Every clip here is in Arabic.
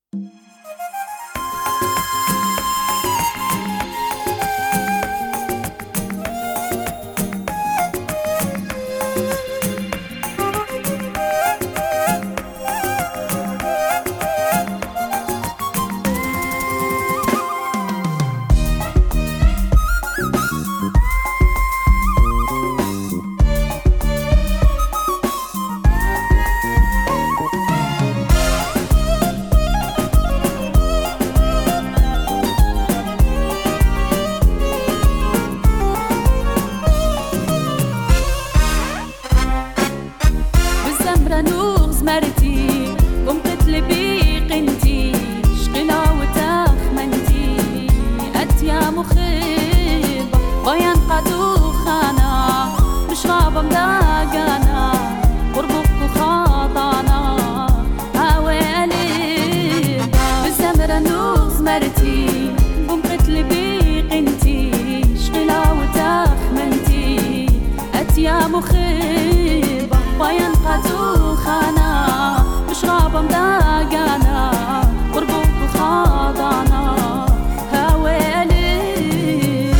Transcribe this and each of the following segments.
مرتي قمت لبي قنتي شقلا وتخمنتي أتيا مخيبة بيان قدو خانا مش غابة مداقانا قربك وخاطانا هاوي قليبة بالزمرة نوز مرتي قمت لبي قنتي شقلا وتخمنتي أتيا مخيبة بيان قدو خانا مش غابة مداقانا قربك وخاضعنا هاويلي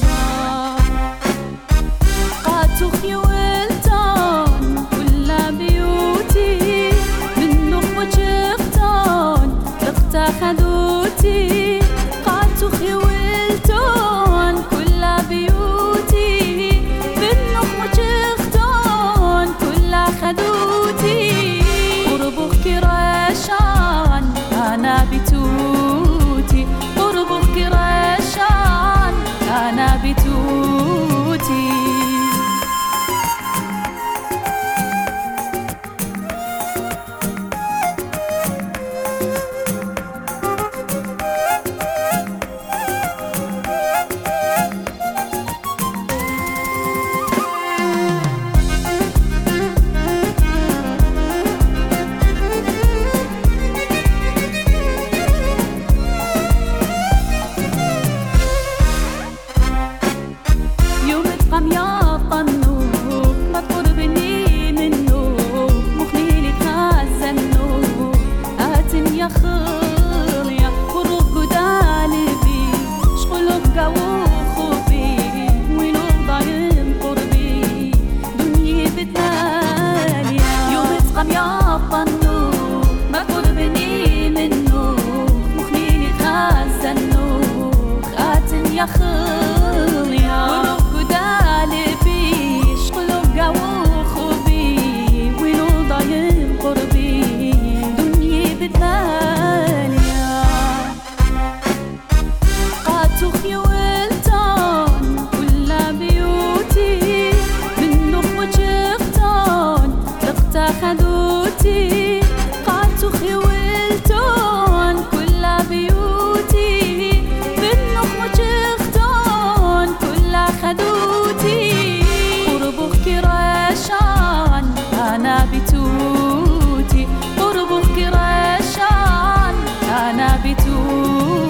قاتو خيولتان كل بيوتي من نخوة شفتان لقتا خدوتي قاتو خيولتان كل بيوتي من نخوة شفتان كل خدوتي كراشان أنا بتوتي قربك كراشان أنا بتوتي يا طنوك ما تقربني منه مخليلي خزنه هاتن يا خليا وروح قدالبي شغلك قوخبي ويلوك ضايم قربي دنيا بتناليا يوم تقام يا طنوك ما تقربني منه مخليلي خزنه هاتن يا خليا خيولتان كل بيوتي من نخوة شفتان لقتا خدوتي قاتو خيولتان كل بيوتي من نخوة شفتان كل خدوتي قربك كراشان أنا بتوتي قربك كراشان أنا بتوتي